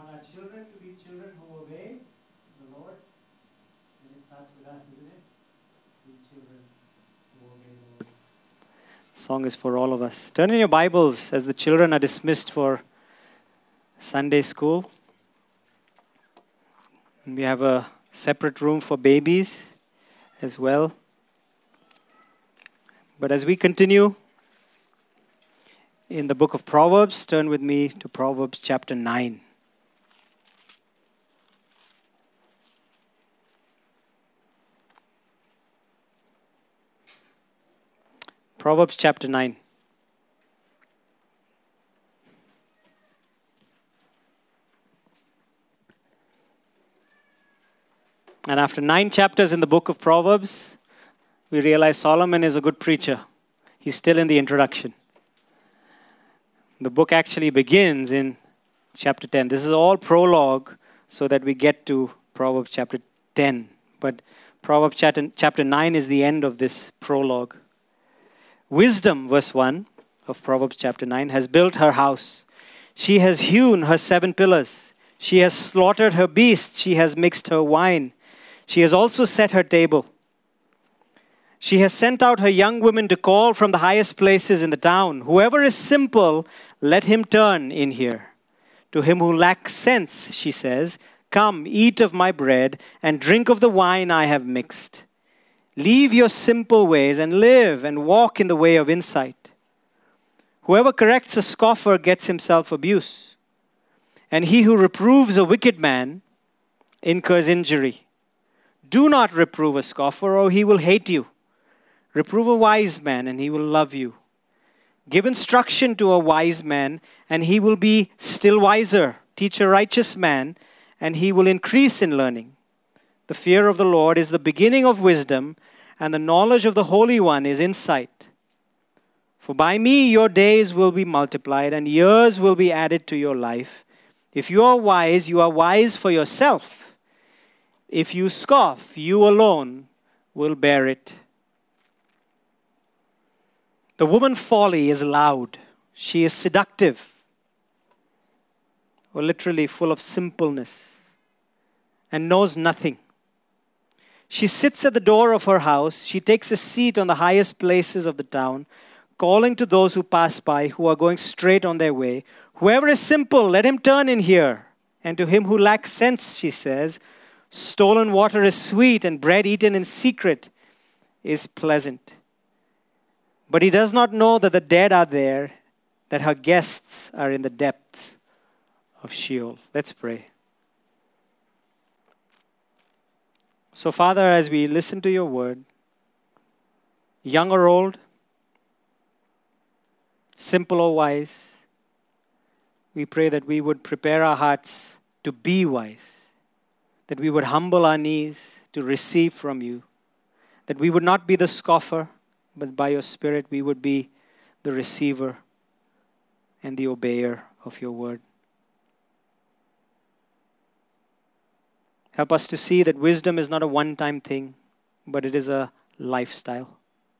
want our children to be children who obey the Lord. And it starts with us, isn't it? Be children who obey the Lord. Song is for all of us. Turn in your Bibles as the children are dismissed for Sunday school. And we have a separate room for babies as well. But as we continue in the book of Proverbs, turn with me to Proverbs chapter 9. Proverbs chapter 9. And after 9 chapters in the book of Proverbs, we realize Solomon is a good preacher. He's still in the introduction. The book actually begins in chapter 10. This is all prologue so that we get to Proverbs chapter 10. But Proverbs chapter 9 is the end of this prologue. Wisdom, verse 1 of Proverbs chapter 9, has built her house. She has hewn her 7 pillars. She has slaughtered her beasts. She has mixed her wine. She has also set her table. She has sent out her young women to call from the highest places in the town. Whoever is simple, let him turn in here. To him who lacks sense, she says, come, eat of my bread and drink of the wine I have mixed. Leave your simple ways and live and walk in the way of insight. Whoever corrects a scoffer gets himself abuse, and he who reproves a wicked man incurs injury. Do not reprove a scoffer, or he will hate you. Reprove a wise man, and he will love you. Give instruction to a wise man, and he will be still wiser. Teach a righteous man, and he will increase in learning. The fear of the Lord is the beginning of wisdom, and the knowledge of the Holy One is insight. For by me your days will be multiplied, and years will be added to your life. If you are wise for yourself. If you scoff, you alone will bear it. The woman folly is loud. She is seductive, or literally full of simpleness, and knows nothing. She sits at the door of her house. She takes a seat on the highest places of the town, calling to those who pass by, who are going straight on their way. Whoever is simple, let him turn in here. And to him who lacks sense, she says, stolen water is sweet, and bread eaten in secret is pleasant. But he does not know that the dead are there, that her guests are in the depths of Sheol. Let's pray. So, Father, as we listen to your word, young or old, simple or wise, we pray that we would prepare our hearts to be wise, that we would humble our knees to receive from you, that we would not be the scoffer, but by your Spirit we would be the receiver and the obeyer of your word. Help us to see that wisdom is not a one-time thing, but it is a lifestyle.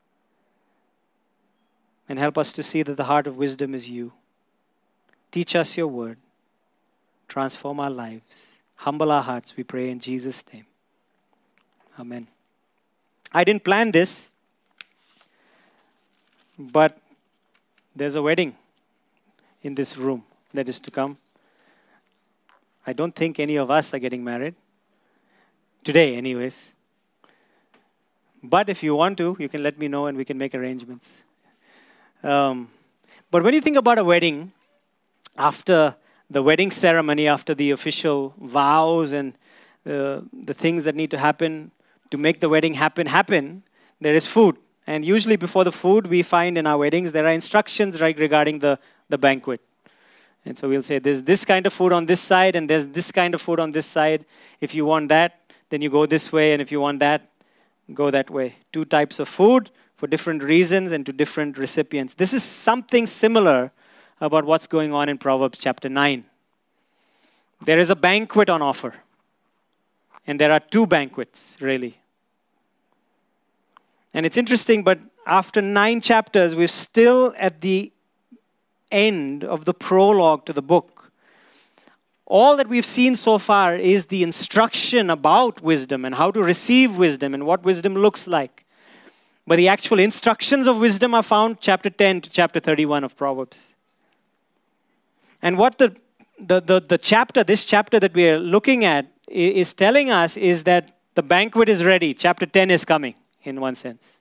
And help us to see that the heart of wisdom is you. Teach us your word. Transform our lives. Humble our hearts, we pray in Jesus' name. Amen. I didn't plan this, but there's a wedding in this room that is to come. I don't think any of us are getting married. Today, anyways. But if you want to, you can let me know and we can make arrangements. But when you think about a wedding, after the wedding ceremony, after the official vows and the things that need to happen to make the wedding happen, there is food. And usually before the food, we find in our weddings, there are instructions regarding the banquet. And so we'll say, there's this kind of food on this side, and there's this kind of food on this side. If you want that, then you go this way, and if you want that, go that way. 2 types of food for different reasons and to different recipients. This is something similar about what's going on in Proverbs chapter 9. There is a banquet on offer. And there are 2 banquets, really. And it's interesting, but after 9 chapters, we're still at the end of the prologue to the book. all that we've seen so far is the instruction about wisdom and how to receive wisdom and what wisdom looks like. But the actual instructions of wisdom are found chapter 10 to chapter 31 of Proverbs. And what this chapter that we are looking at is telling us is that the banquet is ready. Chapter 10 is coming in one sense.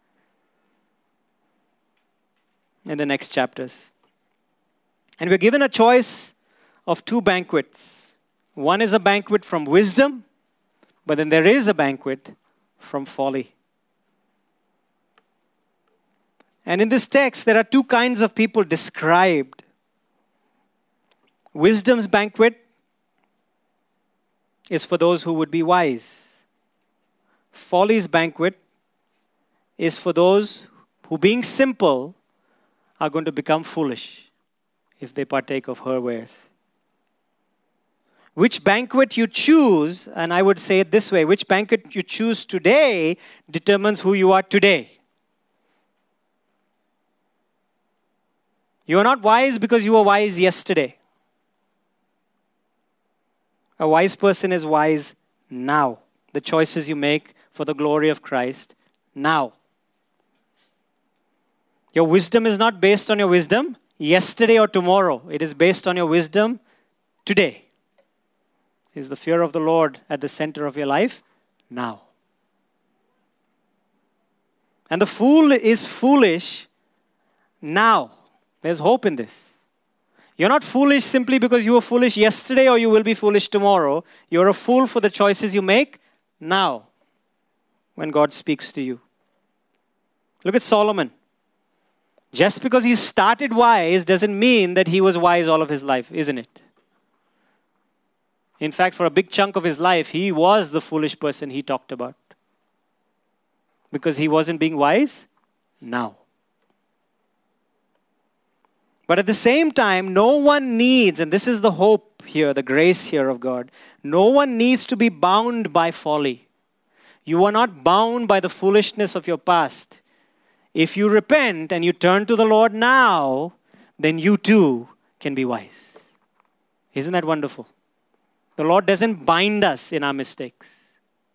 In the next chapters. And we're given a choice of two banquets. One is a banquet from wisdom, but then there is a banquet from folly. And in this text, there are two kinds of people described. Wisdom's banquet is for those who would be wise. Folly's banquet is for those who, being simple, are going to become foolish if they partake of her wares. Which banquet you choose, and I would say it this way, which banquet you choose today determines who you are today. You are not wise because you were wise yesterday. A wise person is wise now. The choices you make for the glory of Christ now. Your wisdom is not based on your wisdom yesterday or tomorrow. It is based on your wisdom today. Is the fear of the Lord at the center of your life now? And the fool is foolish now. There's hope in this. You're not foolish simply because you were foolish yesterday or you will be foolish tomorrow. You're a fool for the choices you make now when God speaks to you. Look at Solomon. Just because he started wise doesn't mean that he was wise all of his life, isn't it? In fact, for a big chunk of his life, he was the foolish person he talked about. Because he wasn't being wise now. But at the same time, no one needs, and this is the hope here, the grace here of God, no one needs to be bound by folly. You are not bound by the foolishness of your past. If you repent and you turn to the Lord now, then you too can be wise. Isn't that wonderful? The Lord doesn't bind us in our mistakes.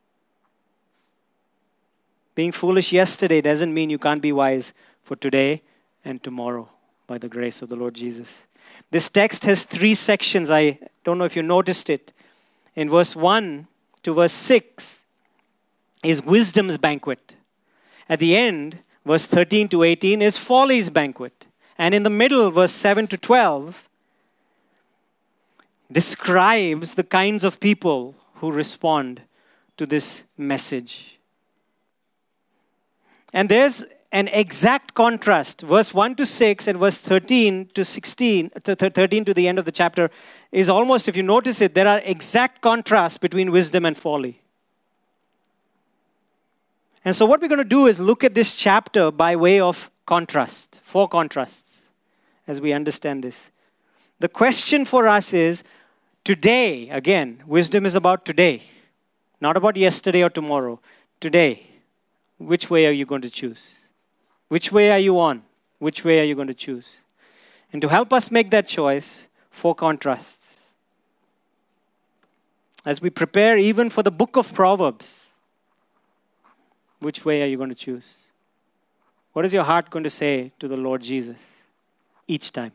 Being foolish yesterday doesn't mean you can't be wise for today and tomorrow by the grace of the Lord Jesus. This text has 3 sections. I don't know if you noticed it. In verse 1 to verse 6 is wisdom's banquet. At the end, verse 13 to 18 is folly's banquet. And in the middle, verse 7 to 12, describes the kinds of people who respond to this message. And there's an exact contrast. Verse 1 to 6 and verse 13 to 16, 13 to the end of the chapter is almost, if you notice it, there are exact contrasts between wisdom and folly. And so what we're going to do is look at this chapter by way of contrast, 4 contrasts, as we understand this. The question for us is, today, again, wisdom is about today, not about yesterday or tomorrow. Today, which way are you going to choose? Which way are you on? Which way are you going to choose? And to help us make that choice, 4 contrasts. As we prepare even for the book of Proverbs, which way are you going to choose? What is your heart going to say to the Lord Jesus each time?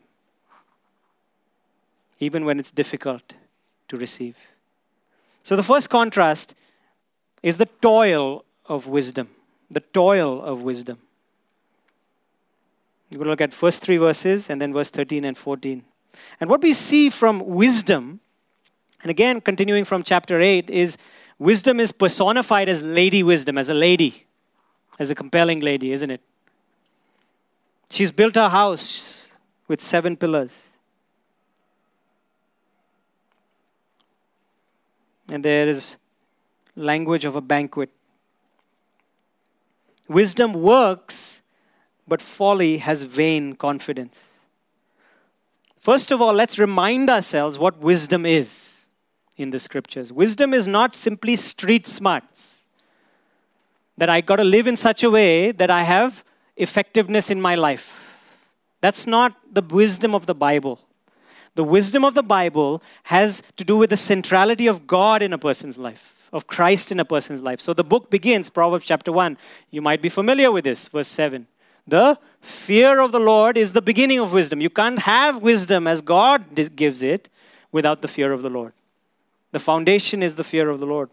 Even when it's difficult to receive. So the first contrast is the toil of wisdom. The toil of wisdom. We're going to look at first 3 verses and then verse 13 and 14. And what we see from wisdom, and again continuing from chapter 8, is wisdom is personified as Lady Wisdom, as a lady, as a compelling lady, isn't it? She's built her house with 7 pillars. And there is language of a banquet. Wisdom works, but folly has vain confidence. First of all, let's remind ourselves what wisdom is in the scriptures. Wisdom is not simply street smarts. That I got to live in such a way that I have effectiveness in my life. That's not the wisdom of the Bible. The wisdom of the Bible has to do with the centrality of God in a person's life, of Christ in a person's life. So the book begins, Proverbs chapter 1. You might be familiar with this, verse 7. The fear of the Lord is the beginning of wisdom. You can't have wisdom as God gives it without the fear of the Lord. The foundation is the fear of the Lord.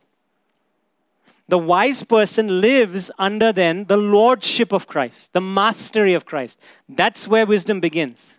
The wise person lives under then the lordship of Christ, the mastery of Christ. That's where wisdom begins.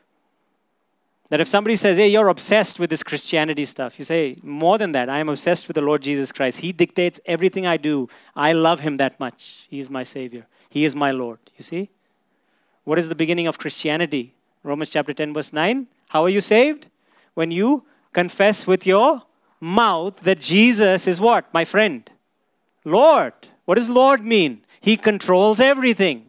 That if somebody says, hey, you're obsessed with this Christianity stuff, you say, more than that, I am obsessed with the Lord Jesus Christ. He dictates everything I do. I love him that much. He is my Savior. He is my Lord. You see? What is the beginning of Christianity? Romans chapter 10, verse 9. How are you saved? When you confess with your mouth that Jesus is what? My friend. Lord. What does Lord mean? He controls everything.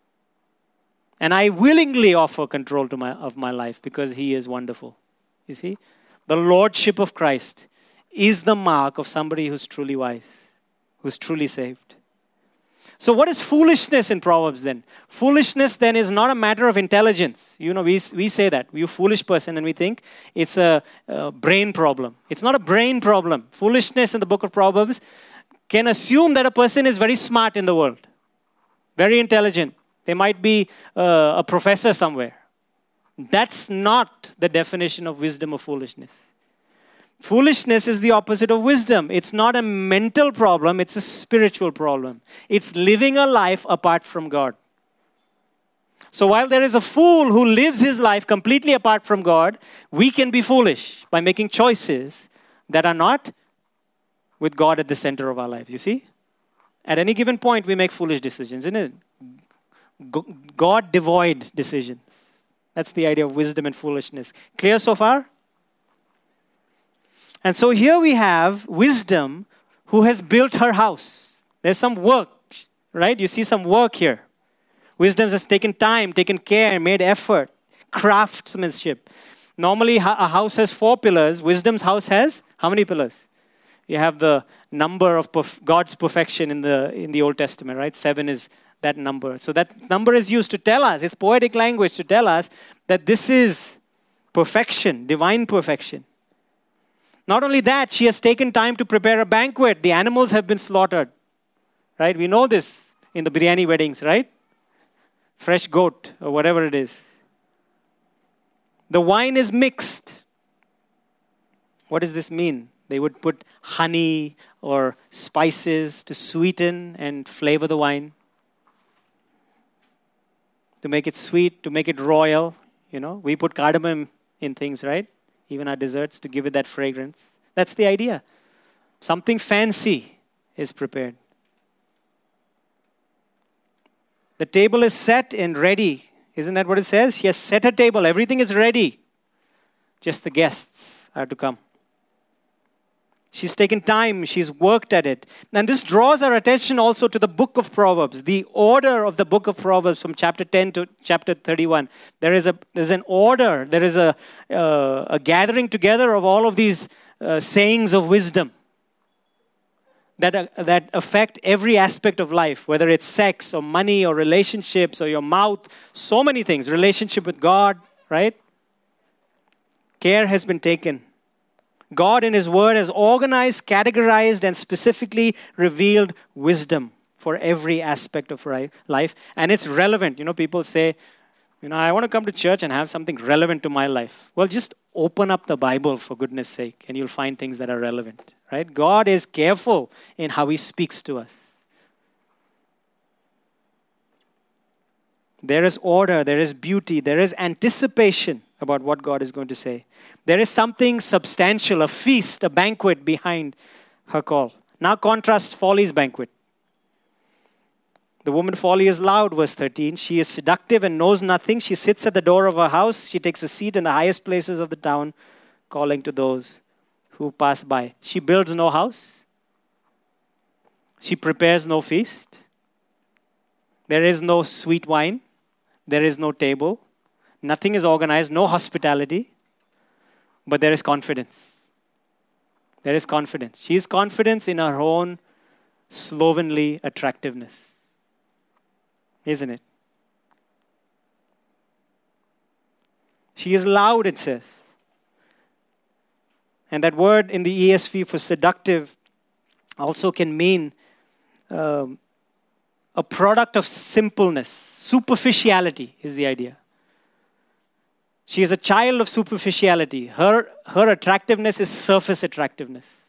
And I willingly offer control of my life because he is wonderful. You see? The lordship of Christ is the mark of somebody who's truly wise, who's truly saved. So what is foolishness in Proverbs then? Foolishness then is not a matter of intelligence. You know, we say that. You foolish person, and we think it's a brain problem. It's not a brain problem. Foolishness in the book of Proverbs can assume that a person is very smart in the world, very intelligent. They might be a professor somewhere. That's not the definition of wisdom or foolishness. Foolishness is the opposite of wisdom. It's not a mental problem, it's a spiritual problem. It's living a life apart from God. So while there is a fool who lives his life completely apart from God, we can be foolish by making choices that are not with God at the center of our lives. You see? At any given point, we make foolish decisions, isn't it? God devoid decisions. That's the idea of wisdom and foolishness. Clear so far? And so here we have wisdom who has built her house. There's some work, right? You see some work here. Wisdom has taken time, taken care, made effort, craftsmanship. Normally a house has 4 pillars. Wisdom's house has how many pillars? You have the number of God's perfection in the Old Testament, right? 7 is that number. So that number is used to tell us, it's poetic language to tell us that this is perfection, divine perfection. Not only that, she has taken time to prepare a banquet. The animals have been slaughtered, right? We know this in the biryani weddings, right? Fresh goat or whatever it is. The wine is mixed. What does this mean? They would put honey or spices to sweeten and flavor the wine. To make it sweet, to make it royal. You know, we put cardamom in things, right? Even our desserts, to give it that fragrance. That's the idea. Something fancy is prepared. The table is set and ready. Isn't that what it says? She has set a table. Everything is ready. Just the guests are to come. She's taken time. She's worked at it. And this draws our attention also to the book of Proverbs, the order of the book of Proverbs from chapter 10 to chapter 31. There's an order. There is a gathering together of all of these sayings of wisdom that affect every aspect of life, whether it's sex or money or relationships or your mouth, so many things. Relationship with God, right? Care has been taken. God in His Word has organized, categorized, and specifically revealed wisdom for every aspect of life. And it's relevant. You know, people say, I want to come to church and have something relevant to my life. Well, just open up the Bible for goodness sake, and you'll find things that are relevant, right? God is careful in how He speaks to us. There is order, there is beauty, there is anticipation about what God is going to say. There is something substantial, a feast, a banquet behind her call. Now contrast Folly's banquet. The woman Folly is loud, verse 13. She is seductive and knows nothing. She sits at the door of her house. She takes a seat in the highest places of the town, calling to those who pass by. She builds no house. She prepares no feast. There is no sweet wine. There is no table. Nothing is organized, no hospitality, but there is confidence. There is confidence. She is confident in her own slovenly attractiveness. Isn't it? She is loud, it says. And that word in the ESV for seductive also can mean a product of simpleness. Superficiality is the idea. She is a child of superficiality. Her attractiveness is surface attractiveness.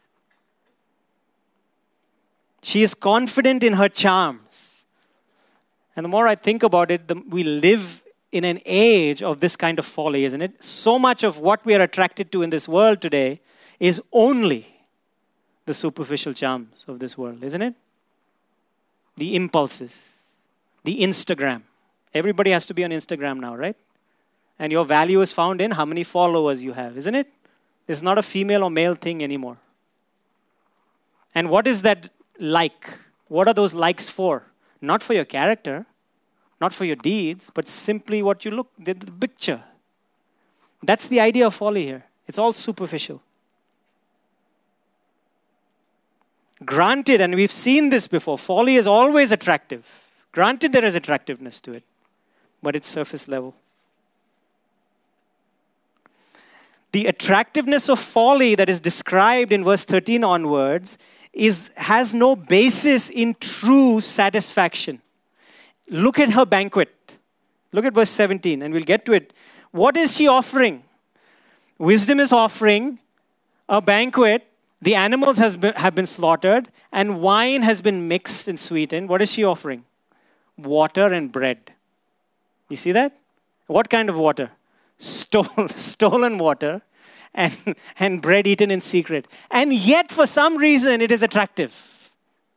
She is confident in her charms. And the more I think about it, we live in an age of this kind of folly, isn't it? So much of what we are attracted to in this world today is only the superficial charms of this world, isn't it? The impulses, the Instagram. Everybody has to be on Instagram now, right? And your value is found in how many followers you have, isn't it? It's not a female or male thing anymore. And what is that like? What are those likes for? Not for your character, not for your deeds, but simply what you look, the picture. That's the idea of folly here. It's all superficial. Granted, and we've seen this before, folly is always attractive. Granted, there is attractiveness to it, but it's surface level. The attractiveness of folly that is described in verse 13 onwards has no basis in true satisfaction. Look at her banquet. Look at verse 17, and we'll get to it. What is she offering? Wisdom is offering a banquet. The animals have been slaughtered, and wine has been mixed and sweetened. What is she offering? Water and bread. You see that? What kind of water? Stolen water and bread eaten in secret. And yet, for some reason, it is attractive.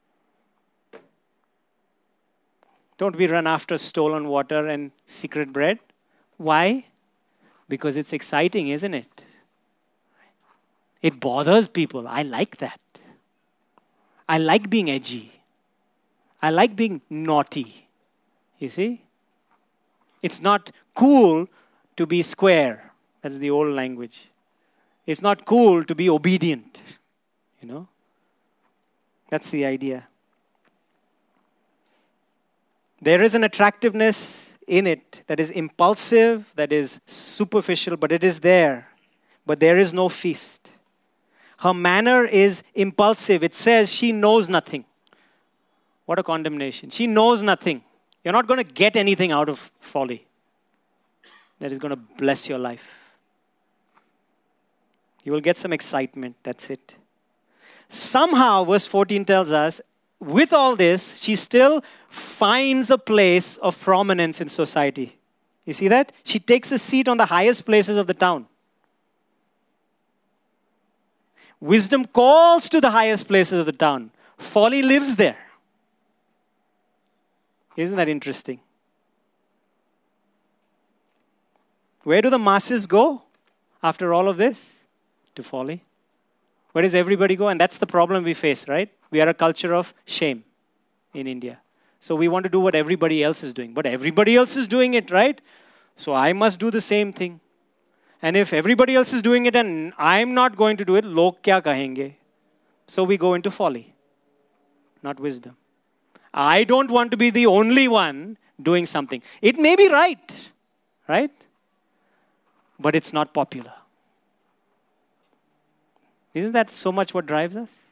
Don't we run after stolen water and secret bread? Why? Because it's exciting, isn't it? It bothers people. I like that. I like being edgy. I like being naughty. You see? It's not cool to be square. That's the old language. It's not cool to be obedient. You know? That's the idea. There is an attractiveness in it that is impulsive, that is superficial, but it is there. But there is no feast. Her manner is impulsive. It says she knows nothing. What a condemnation. She knows nothing. You're not going to get anything out of folly that is going to bless your life. You will get some excitement. That's it. Somehow, verse 14 tells us, with all this, she still finds a place of prominence in society. You see that? She takes a seat on the highest places of the town. Wisdom calls to the highest places of the town. Folly lives there. Isn't that interesting? Where do the masses go after all of this? To folly. Where does everybody go? And that's the problem we face, right? We are a culture of shame in India. So we want to do what everybody else is doing. But everybody else is doing it, right? So I must do the same thing. And if everybody else is doing it and I'm not going to do it, log kya kahenge? So we go into folly, not wisdom. I don't want to be the only one doing something. It may be right? But it's not popular. Isn't that so much what drives us?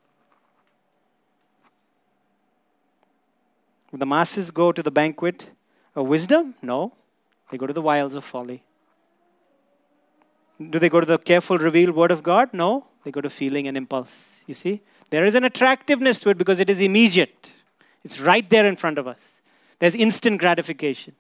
The masses go to the banquet of wisdom? No. They go to the wiles of folly. Do they go to the careful revealed word of God? No. They go to feeling and impulse. You see? There is an attractiveness to it because it is immediate. It's right there in front of us. There's instant gratification.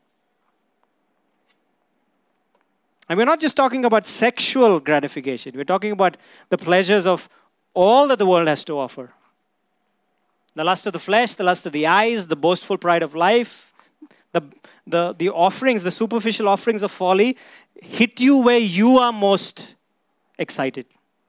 And we're not just talking about sexual gratification. We're talking about the pleasures of all that the world has to offer. The lust of the flesh, the lust of the eyes, the boastful pride of life, the offerings, the superficial offerings of folly hit you where you are most excited.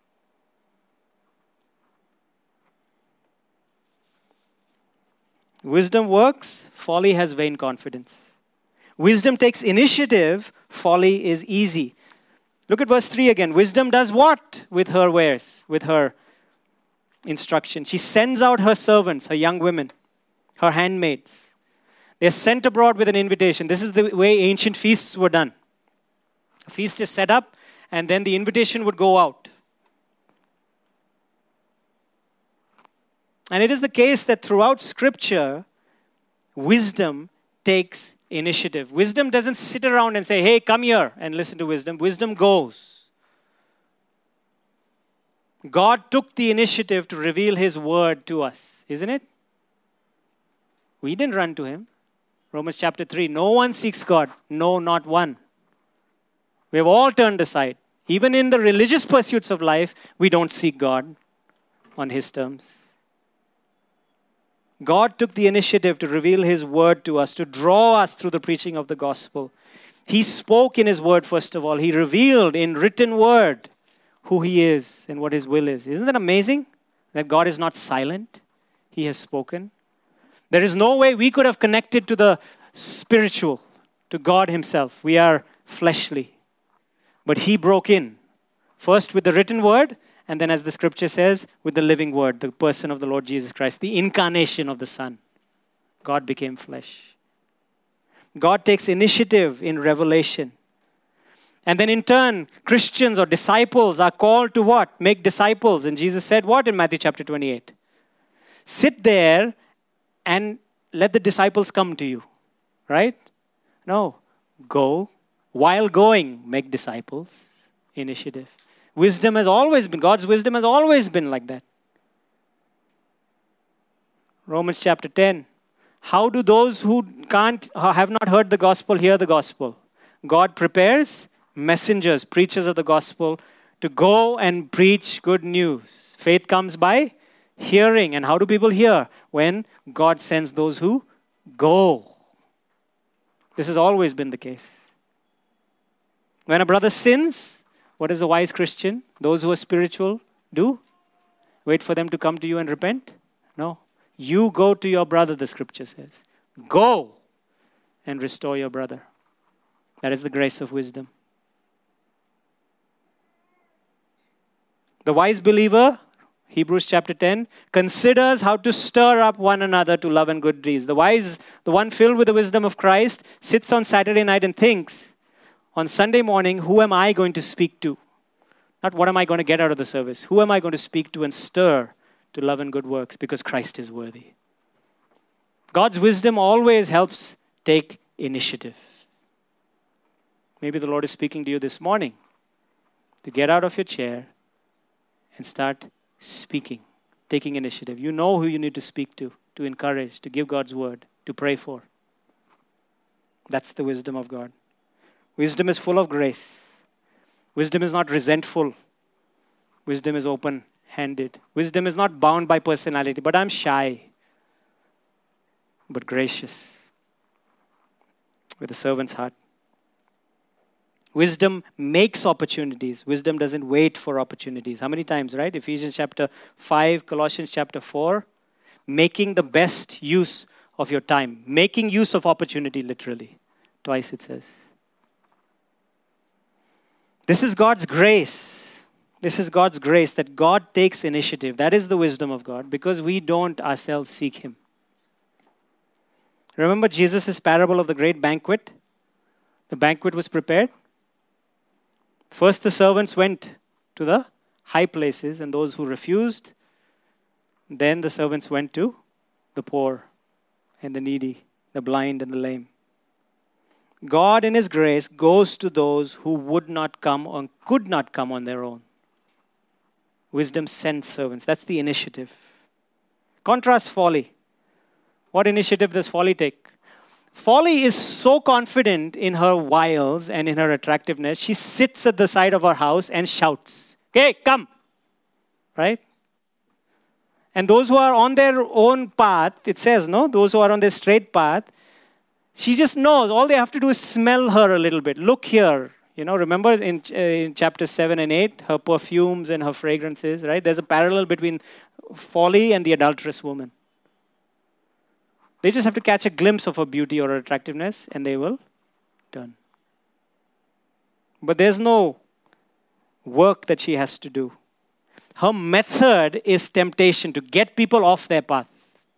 Wisdom works, folly has vain confidence. Wisdom takes initiative, folly is easy. Look at verse 3 again. Wisdom does what with her wares, with her instruction? She sends out her servants, her young women, her handmaids. They're sent abroad with an invitation. This is the way ancient feasts were done. A feast is set up and then the invitation would go out. And it is the case that throughout Scripture, wisdom takes initiative. Wisdom doesn't sit around and say, hey, come here and listen to wisdom. Wisdom goes. God took the initiative to reveal His word to us, isn't it? We didn't run to Him. Romans chapter 3, no one seeks God. No, not one. We have all turned aside. Even in the religious pursuits of life, we don't seek God on His terms. God took the initiative to reveal His word to us, to draw us through the preaching of the gospel. He spoke in His word, first of all. He revealed in written word who He is and what His will is. Isn't that amazing? That God is not silent. He has spoken. There is no way we could have connected to the spiritual, to God Himself. We are fleshly. But He broke in, first with the written word, and then as the scripture says, with the living word, the person of the Lord Jesus Christ, the incarnation of the Son. God became flesh. God takes initiative in revelation. And then in turn, Christians or disciples are called to what? Make disciples. And Jesus said what in Matthew chapter 28? Sit there and let the disciples come to you. Right? No. Go. While going, make disciples. Initiative. Wisdom has always been, God's wisdom has always been like that. Romans chapter 10. How do those who have not heard the gospel hear the gospel? God prepares messengers, preachers of the gospel, to go and preach good news. Faith comes by hearing. And how do people hear? When God sends those who go. This has always been the case. When a brother sins, what does a wise Christian, those who are spiritual, do? Wait for them to come to you and repent? No. You go to your brother, the scripture says. Go and restore your brother. That is the grace of wisdom. The wise believer, Hebrews chapter 10, considers how to stir up one another to love and good deeds. The wise, the one filled with the wisdom of Christ, sits on Saturday night and thinks, on Sunday morning, who am I going to speak to? Not what am I going to get out of the service. Who am I going to speak to and stir to love and good works? Because Christ is worthy. God's wisdom always helps take initiative. Maybe the Lord is speaking to you this morning to get out of your chair and start speaking, taking initiative. You know who you need to speak to encourage, to give God's word, to pray for. That's the wisdom of God. Wisdom is full of grace. Wisdom is not resentful. Wisdom is open-handed. Wisdom is not bound by personality, but I'm shy, but gracious, with a servant's heart. Wisdom makes opportunities. Wisdom doesn't wait for opportunities. How many times, right? Ephesians chapter 5, Colossians chapter 4. Making the best use of your time. Making use of opportunity, literally. Twice it says. This is God's grace. This is God's grace that God takes initiative. That is the wisdom of God because we don't ourselves seek Him. Remember Jesus' parable of the great banquet? The banquet was prepared. First the servants went to the high places and those who refused. Then the servants went to the poor and the needy, the blind and the lame. God in His grace goes to those who would not come or could not come on their own. Wisdom sends servants. That's the initiative. Contrast folly. What initiative does folly take? Folly is so confident in her wiles and in her attractiveness, she sits at the side of her house and shouts, "Hey, come!" Right? And those who are on their own path, it says, no? Those who are on their straight path, she just knows. All they have to do is smell her a little bit. Look here. You know, remember in chapters 7 and 8, her perfumes and her fragrances, right? There's a parallel between folly and the adulterous woman. They just have to catch a glimpse of her beauty or her attractiveness and they will turn. But there's no work that she has to do. Her method is temptation to get people off their path.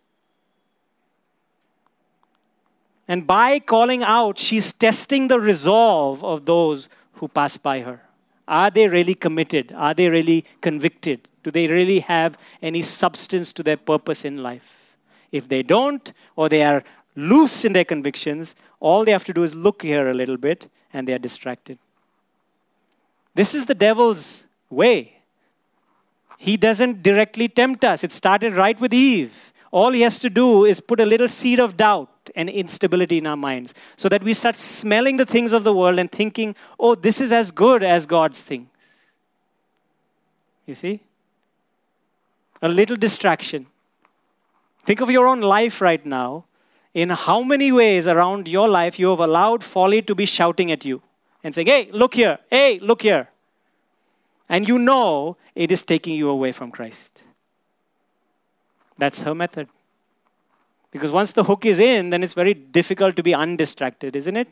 And by calling out, she's testing the resolve of those who pass by her. Are they really committed? Are they really convicted Do they really have any substance to their purpose in life? If they don't, or they are loose in their convictions, all they have to do is look here a little bit and they are distracted. This is the devil's way. He doesn't directly tempt us. It started right with Eve. All he has to do is put a little seed of doubt and instability in our minds so that we start smelling the things of the world and thinking, oh, this is as good as God's things. You see? A little distraction. Think of your own life right now. In how many ways around your life you have allowed folly to be shouting at you and saying, hey, look here. Hey, look here. And you know it is taking you away from Christ. That's her method. Because once the hook is in, then it's very difficult to be undistracted, isn't it?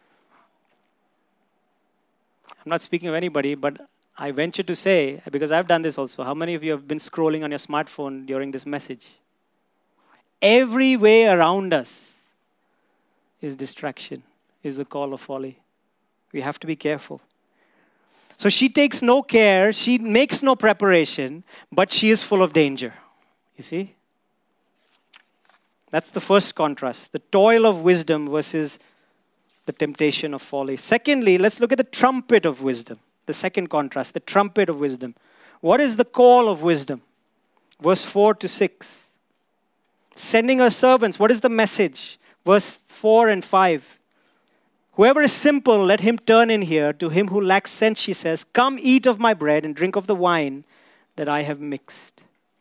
I'm not speaking of anybody, but I venture to say, because I've done this also, how many of you have been scrolling on your smartphone during this message? Every way around us is distraction, is the call of folly. We have to be careful. So she takes no care, she makes no preparation, but she is full of danger. You see? That's the first contrast. The toil of wisdom versus the temptation of folly. Secondly, let's look at the trumpet of wisdom. The second contrast, the trumpet of wisdom. What is the call of wisdom? Verse 4 to 6. Sending her servants, what is the message? Verse 4 and 5. Whoever is simple, let him turn in here. To him who lacks sense, she says, come eat of my bread and drink of the wine that I have mixed.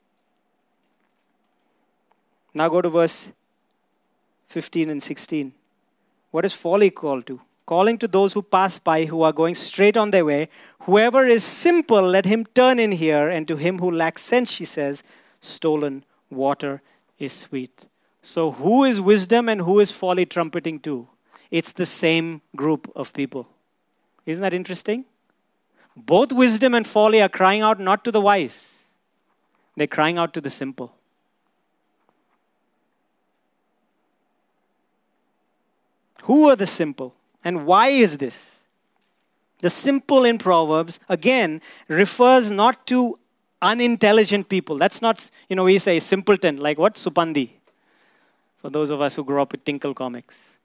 Now go to verse 15 and 16. What is folly called to? Calling to those who pass by, who are going straight on their way. Whoever is simple, let him turn in here. And to him who lacks sense, she says, stolen water is sweet. So who is wisdom and who is folly trumpeting to? It's the same group of people. Isn't that interesting? Both wisdom and folly are crying out not to the wise. They're crying out to the simple. Who are the simple? And why is this? The simple in Proverbs, again, refers not to unintelligent people. That's not, we say simpleton, like what? Supandi. For those of us who grew up with Tinkle comics.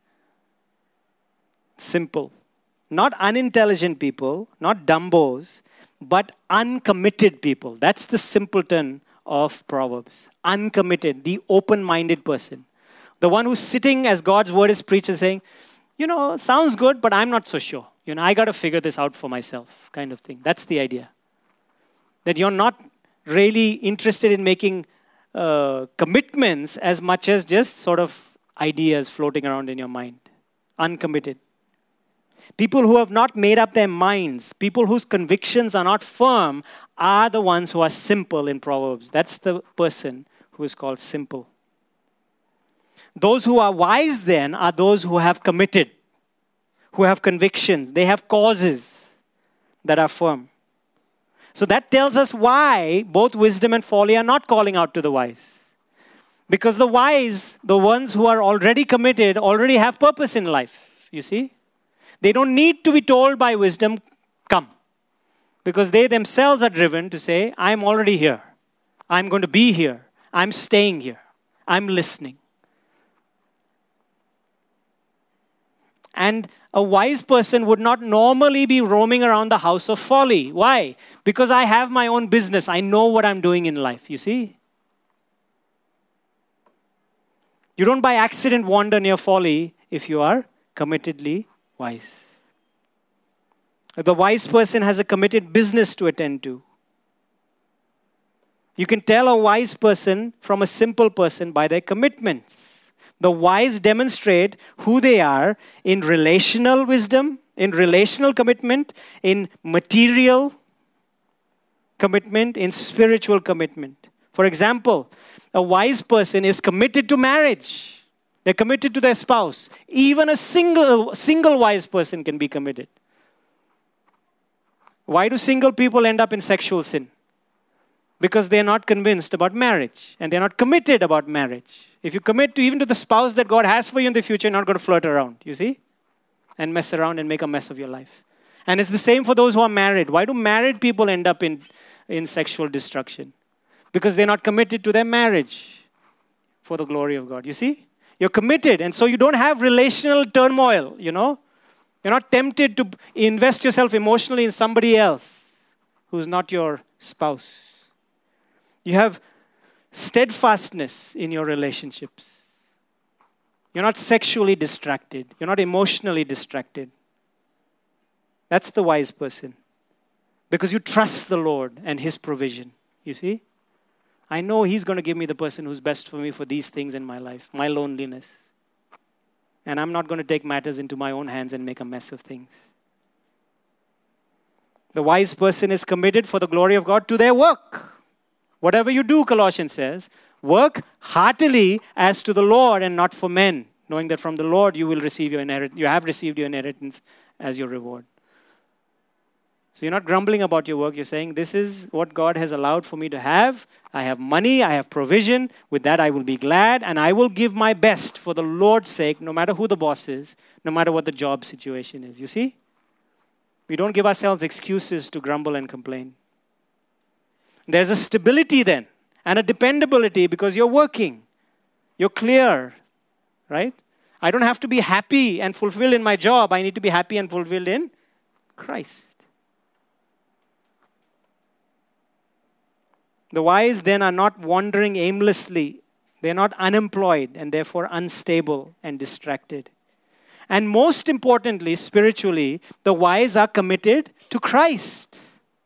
Simple. Not unintelligent people, not dumbos, but uncommitted people. That's the simpleton of Proverbs. Uncommitted, the open-minded person. The one who's sitting as God's word is preached and saying, sounds good, but I'm not so sure. I got to figure this out for myself, kind of thing. That's the idea. That you're not really interested in making commitments as much as just sort of ideas floating around in your mind. Uncommitted. People who have not made up their minds, people whose convictions are not firm, are the ones who are simple in Proverbs. That's the person who is called simple. Those who are wise then are those who have committed, who have convictions. They have causes that are firm. So that tells us why both wisdom and folly are not calling out to the wise. Because the wise, the ones who are already committed, already have purpose in life. You see? They don't need to be told by wisdom, come. Because they themselves are driven to say, I'm already here. I'm going to be here. I'm staying here. I'm listening. And a wise person would not normally be roaming around the house of folly. Why? Because I have my own business. I know what I'm doing in life, you see? You don't by accident wander near folly if you are committedly wise. The wise person has a committed business to attend to. You can tell a wise person from a simple person by their commitments. The wise demonstrate who they are in relational wisdom, in relational commitment, in material commitment, in spiritual commitment. For example, a wise person is committed to marriage. They're committed to their spouse. Even a single wise person can be committed. Why do single people end up in sexual sin? Because they're not convinced about marriage and they're not committed about marriage. If you commit to even to the spouse that God has for you in the future, you're not going to flirt around, you see? And mess around and make a mess of your life. And it's the same for those who are married. Why do married people end up in in sexual destruction because they're not committed to their marriage for the glory of God. You see? You're committed, and so you don't have relational turmoil, you know? You're not tempted to invest yourself emotionally in somebody else who's not your spouse. You have steadfastness in your relationships. You're not sexually distracted. You're not emotionally distracted. That's the wise person. Because you trust the Lord and His provision. You see? I know He's going to give me the person who's best for me for these things in my life. My loneliness. And I'm not going to take matters into my own hands and make a mess of things. The wise person is committed for the glory of God to their work. Whatever you do, Colossians says, work heartily as to the Lord and not for men, knowing that from the Lord you will receive your inheritance. You have received your inheritance as your reward. So you're not grumbling about your work. You're saying, this is what God has allowed for me to have. I have money. I have provision. With that, I will be glad. And I will give my best for the Lord's sake, no matter who the boss is, no matter what the job situation is. You see? We don't give ourselves excuses to grumble and complain. There's a stability then and a dependability because you're working. You're clear, right? I don't have to be happy and fulfilled in my job. I need to be happy and fulfilled in Christ. The wise then are not wandering aimlessly. They're not unemployed and therefore unstable and distracted. And most importantly, spiritually, the wise are committed to Christ.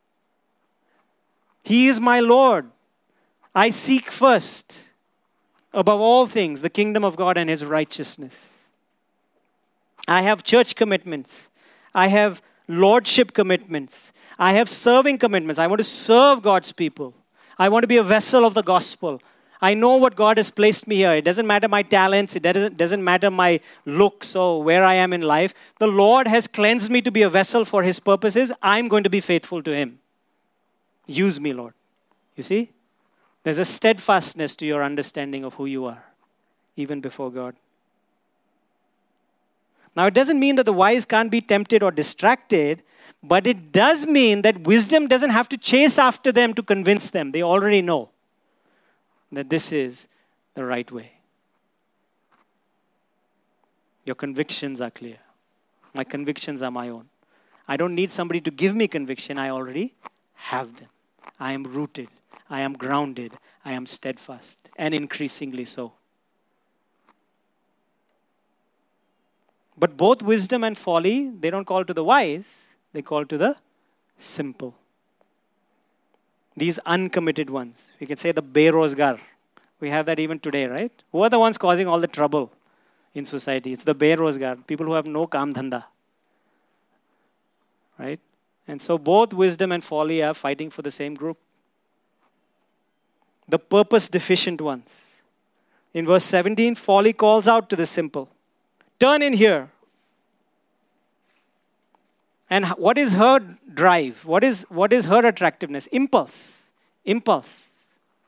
He is my Lord. I seek first, above all things, the kingdom of God and His righteousness. I have church commitments. I have lordship commitments. I have serving commitments. I want to serve God's people. I want to be a vessel of the gospel. I know what God has placed me here. It doesn't matter my talents. It doesn't matter my looks or where I am in life. The Lord has cleansed me to be a vessel for His purposes. I'm going to be faithful to Him. Use me, Lord. You see? There's a steadfastness to your understanding of who you are, even before God. Now, it doesn't mean that the wise can't be tempted or distracted, but it does mean that wisdom doesn't have to chase after them to convince them. They already know that this is the right way. Your convictions are clear. My convictions are my own. I don't need somebody to give me conviction. I already have them. I am rooted. I am grounded. I am steadfast, and increasingly so. But both wisdom and folly, they don't call to the wise, they call to the simple. These uncommitted ones. We can say the berozgar. We have that even today, right? Who are the ones causing all the trouble in society? It's the berozgar, people who have no kaam dhanda. Right? And so both wisdom and folly are fighting for the same group. The purpose deficient ones. In verse 17, folly calls out to the simple. Turn in here. And what is her drive? What is her attractiveness? Impulse. Impulse.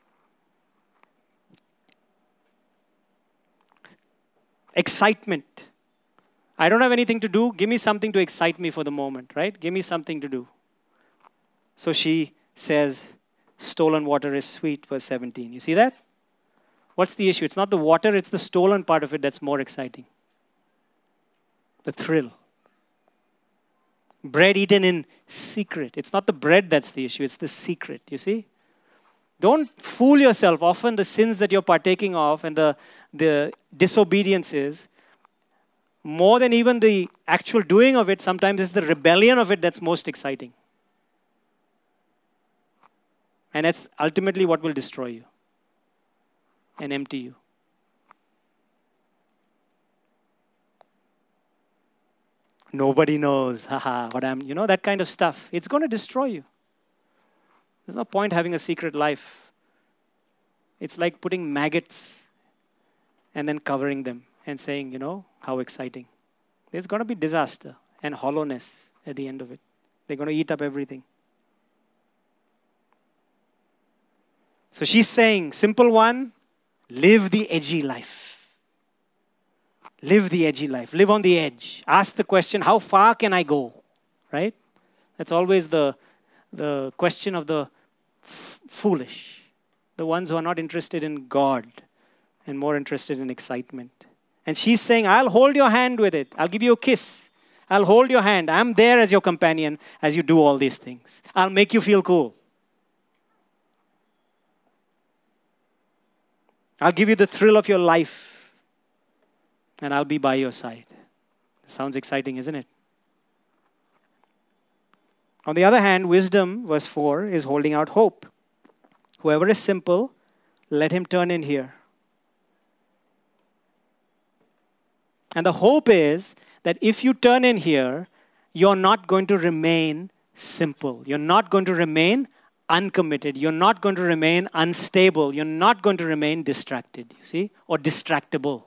Excitement. I don't have anything to do. Give me something to excite me for the moment, right? Give me something to do. So she says, stolen water is sweet, verse 17. You see that? What's the issue? It's not the water, it's the stolen part of it that's more exciting. The thrill. Bread eaten in secret. It's not the bread that's the issue, it's the secret, you see? Don't fool yourself. Often the sins that you're partaking of and the disobediences, more than even the actual doing of it, sometimes it's the rebellion of it that's most exciting. And that's ultimately what will destroy you and empty you. Nobody knows, what that kind of stuff. It's going to destroy you. There's no point having a secret life. It's like putting maggots and then covering them and saying, how exciting. There's going to be disaster and hollowness at the end of it. They're going to eat up everything. So she's saying, simple one, live the edgy life. Live the edgy life. Live on the edge. Ask the question, how far can I go? Right? That's always the question of the foolish. The ones who are not interested in God and more interested in excitement. And she's saying, I'll hold your hand with it. I'll give you a kiss. I'll hold your hand. I'm there as your companion as you do all these things. I'll make you feel cool. I'll give you the thrill of your life. And I'll be by your side. Sounds exciting, isn't it? On the other hand, wisdom, verse 4, is holding out hope. Whoever is simple, let him turn in here. And the hope is that if you turn in here, you're not going to remain simple. You're not going to remain uncommitted. You're not going to remain unstable. You're not going to remain distracted, you see, or distractible.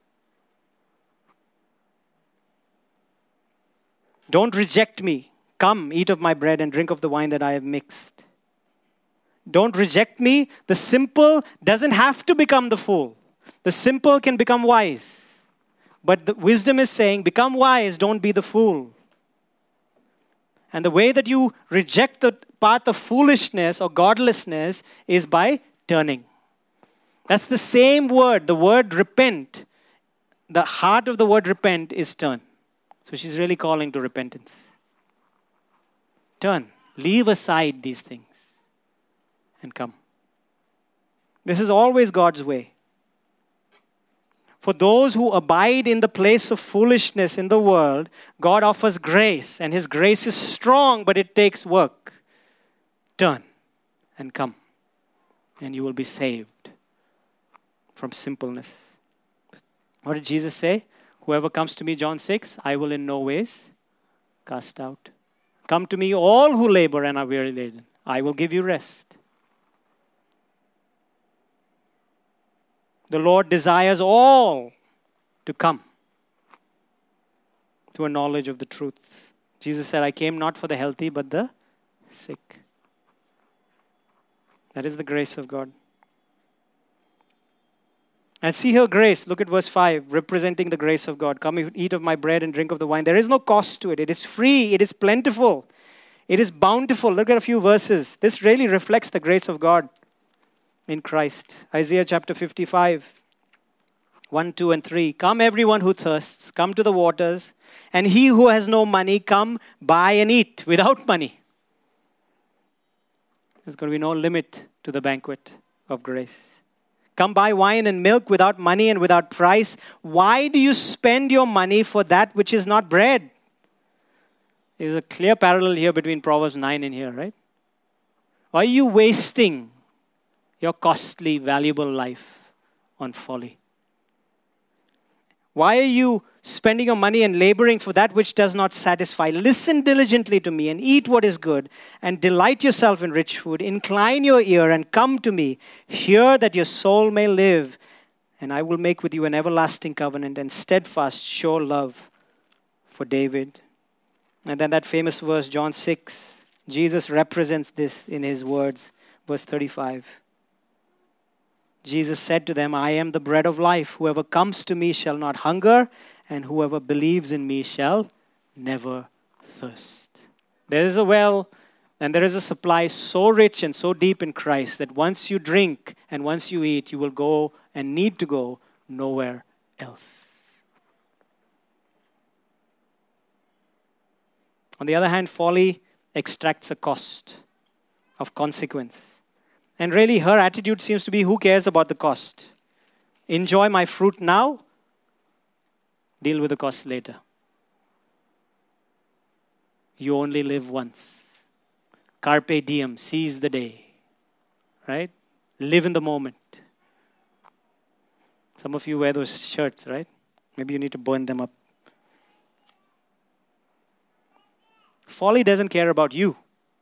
Don't reject me. Come, eat of my bread and drink of the wine that I have mixed. Don't reject me. The simple doesn't have to become the fool. The simple can become wise. But the wisdom is saying, become wise, don't be the fool. And the way that you reject the path of foolishness or godlessness is by turning. That's the same word, the word repent. The heart of the word repent is turn. So she's really calling to repentance. Turn. Leave aside these things and come. This is always God's way. For those who abide in the place of foolishness in the world, God offers grace, and His grace is strong, but it takes work. Turn and come, and you will be saved from simpleness. What did Jesus say? Whoever comes to me, John 6, I will in no ways cast out. Come to me, all who labor and are weary laden. I will give you rest. The Lord desires all to come to a knowledge of the truth. Jesus said, I came not for the healthy, but the sick. That is the grace of God. And see her grace. Look at verse 5, representing the grace of God. Come, eat of my bread and drink of the wine. There is no cost to it. It is free. It is plentiful. It is bountiful. Look at a few verses. This really reflects the grace of God in Christ. Isaiah chapter 55, 1, 2, and 3. Come, everyone who thirsts, come to the waters. And he who has no money, come, buy and eat without money. There's going to be no limit to the banquet of grace. Come buy wine and milk without money and without price. Why do you spend your money for that which is not bread? There's a clear parallel here between Proverbs 9 and here, right? Why are you wasting your costly, valuable life on folly? Why are you spending your money and laboring for that which does not satisfy? Listen diligently to me and eat what is good and delight yourself in rich food. Incline your ear and come to me. Hear that your soul may live, and I will make with you an everlasting covenant and steadfast, sure love for David. And then that famous verse, John 6, Jesus represents this in his words, verse 35. Jesus said to them, I am the bread of life. Whoever comes to me shall not hunger, and whoever believes in me shall never thirst. There is a well and there is a supply so rich and so deep in Christ that once you drink and once you eat, you will go and need to go nowhere else. On the other hand, folly extracts a cost of consequence. And really, her attitude seems to be, who cares about the cost? Enjoy my fruit now, deal with the cost later. You only live once. Carpe diem, seize the day. Right? Live in the moment. Some of you wear those shirts, right? Maybe you need to burn them up. Folly doesn't care about you.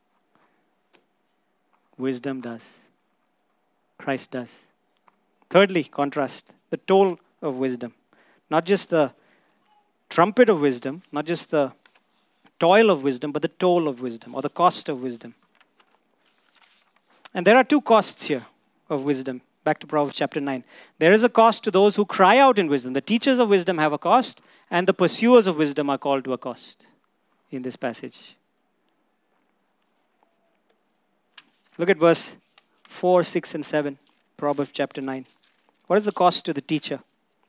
Wisdom does. Christ does. Thirdly, contrast, the toll of wisdom. Not just the trumpet of wisdom, not just the toil of wisdom, but the toll of wisdom or the cost of wisdom. And there are two costs here of wisdom. Back to Proverbs chapter 9. There is a cost to those who cry out in wisdom. The teachers of wisdom have a cost, and the pursuers of wisdom are called to a cost in this passage. Look at verse 4, 6, and 7, Proverbs chapter 9. What is the cost to the teacher?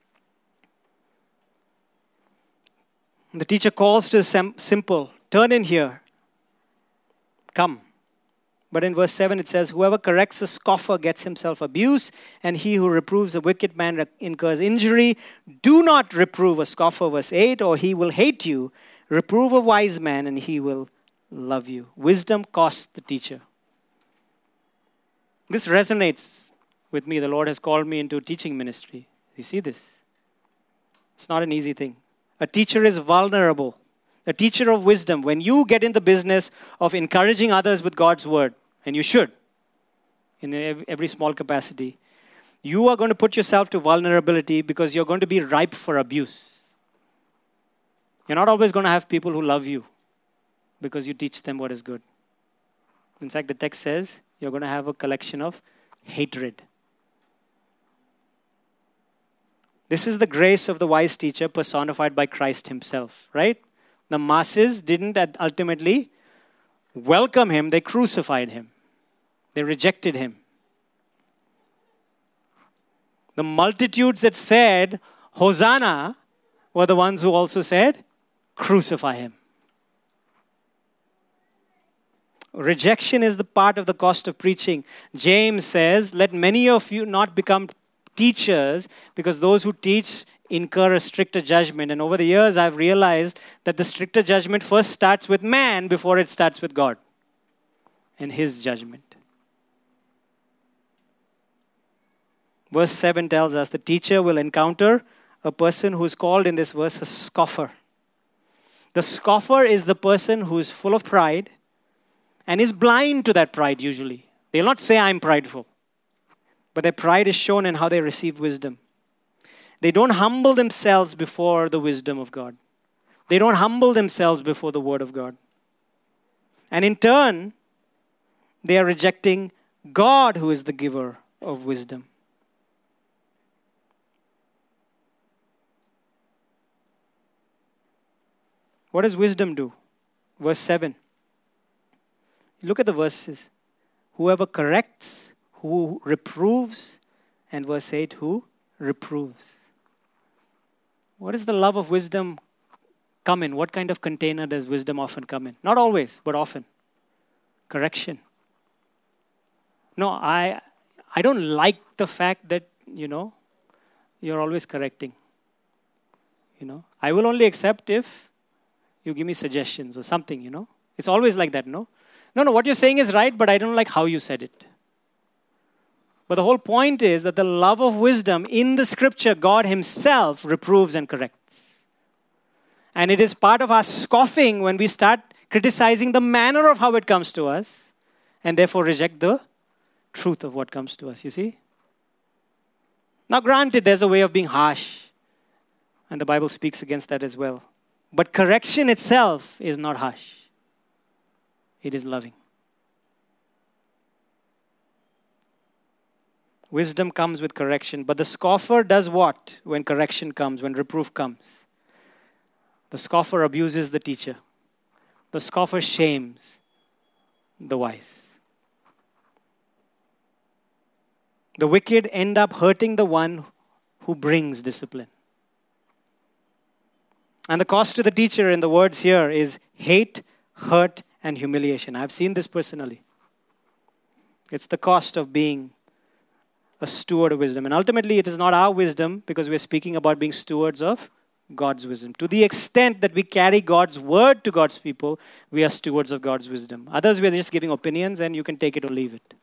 The teacher calls to the simple, turn in here, come. But in verse 7 it says, whoever corrects a scoffer gets himself abuse, and he who reproves a wicked man incurs injury. Do not reprove a scoffer, verse 8, or he will hate you. Reprove a wise man, and he will love you. Wisdom costs the teacher. This resonates with me. The Lord has called me into teaching ministry. You see this? It's not an easy thing. A teacher is vulnerable. A teacher of wisdom, when you get in the business of encouraging others with God's word, and you should, in every small capacity, you are going to put yourself to vulnerability because you're going to be ripe for abuse. You're not always going to have people who love you because you teach them what is good. In fact, the text says you're going to have a collection of hatred. This is the grace of the wise teacher personified by Christ himself, right? The masses didn't ultimately welcome him, they crucified him. They rejected him. The multitudes that said, Hosanna, were the ones who also said, crucify him. Rejection is the part of the cost of preaching. James says, let many of you not become teachers, because those who teach incur a stricter judgment. And over the years, I've realized that the stricter judgment first starts with man before it starts with God and his judgment. Verse 7 tells us the teacher will encounter a person who is called in this verse a scoffer. The scoffer is the person who is full of pride and is blind to that pride usually. They'll not say, I'm prideful. But their pride is shown in how they receive wisdom. They don't humble themselves before the wisdom of God. They don't humble themselves before the word of God. And in turn, they are rejecting God, who is the giver of wisdom. What does wisdom do? Verse 7. Look at the verses. Whoever corrects, who reproves, and verse 8, who reproves. What does the love of wisdom come in? What kind of container does wisdom often come in? Not always, but often. Correction. No, I don't like the fact that, you're always correcting. I will only accept if you give me suggestions or something, It's always like that, no? No, what you're saying is right, but I don't like how you said it. But the whole point is that the love of wisdom in the scripture, God himself reproves and corrects. And it is part of our scoffing when we start criticizing the manner of how it comes to us and therefore reject the truth of what comes to us, you see? Now granted, there's a way of being harsh, and the Bible speaks against that as well. But correction itself is not harsh. It is loving. Wisdom comes with correction. But the scoffer does what when correction comes, when reproof comes? The scoffer abuses the teacher. The scoffer shames the wise. The wicked end up hurting the one who brings discipline. And the cost to the teacher in the words here is hate, hurt, and humiliation. I've seen this personally. It's the cost of being a steward of wisdom. And ultimately, it is not our wisdom, because we're speaking about being stewards of God's wisdom. To the extent that we carry God's word to God's people, we are stewards of God's wisdom. Others, we're just giving opinions, and you can take it or leave it.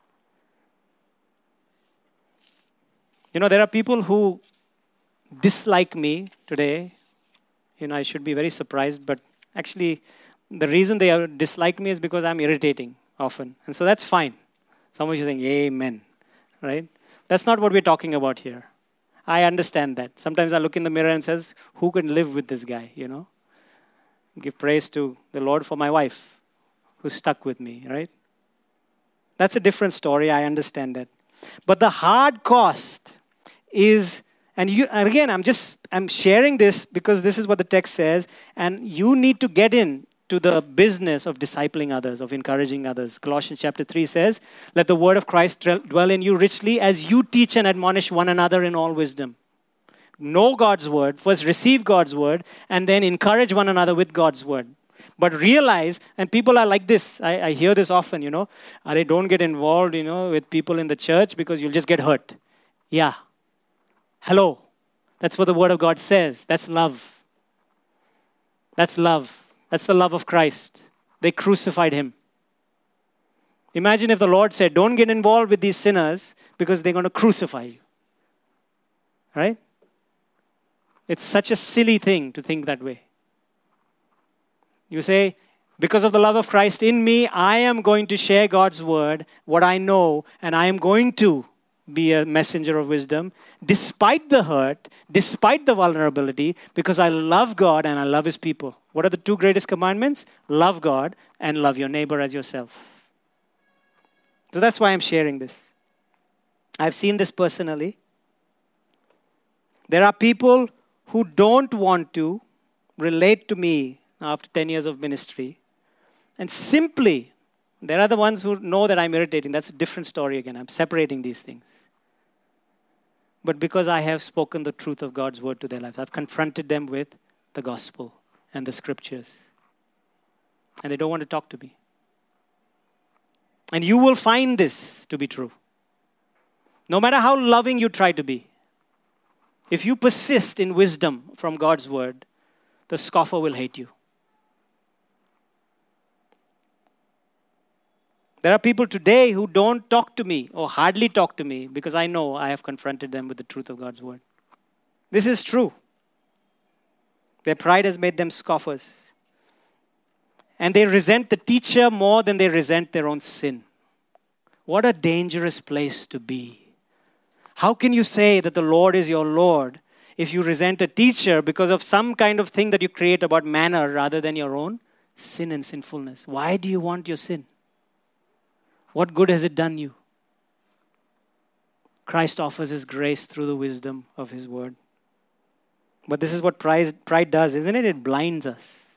There are people who dislike me today. I should be very surprised, but actually, the reason they dislike me is because I'm irritating often. And so that's fine. Some of you are saying, amen. Right? That's not what we're talking about here. I understand that. Sometimes I look in the mirror and says, who can live with this guy, Give praise to the Lord for my wife who's stuck with me, right? That's a different story. I understand that. But the hard cost is, and again, I'm sharing this because this is what the text says, and you need to get in to the business of discipling others, of encouraging others. Colossians chapter 3 says, let the word of Christ dwell in you richly as you teach and admonish one another in all wisdom. Know God's word, first receive God's word, and then encourage one another with God's word. But realize, and people are like this, I hear this often, they don't get involved, with people in the church because you'll just get hurt. Yeah. Hello. That's what the word of God says. That's love. That's love. That's the love of Christ. They crucified him. Imagine if the Lord said, don't get involved with these sinners because they're going to crucify you. Right? It's such a silly thing to think that way. You say, because of the love of Christ in me, I am going to share God's word, what I know, and I am going to be a messenger of wisdom, despite the hurt, despite the vulnerability, because I love God and I love his people. What are the two greatest commandments? Love God and love your neighbor as yourself. So that's why I'm sharing this. I've seen this personally. There are people who don't want to relate to me after 10 years of ministry. And simply, there are the ones who know that I'm irritating. That's a different story again. I'm separating these things. But because I have spoken the truth of God's word to their lives, I've confronted them with the gospel and the scriptures. And they don't want to talk to me. And you will find this to be true. No matter how loving you try to be, if you persist in wisdom from God's word, the scoffer will hate you. There are people today who don't talk to me or hardly talk to me because I know I have confronted them with the truth of God's word. This is true. Their pride has made them scoffers. And they resent the teacher more than they resent their own sin. What a dangerous place to be. How can you say that the Lord is your Lord if you resent a teacher because of some kind of thing that you create about manner rather than your own sin and sinfulness? Why do you want your sin? What good has it done you? Christ offers his grace through the wisdom of his word. But this is what pride does, isn't it? It blinds us.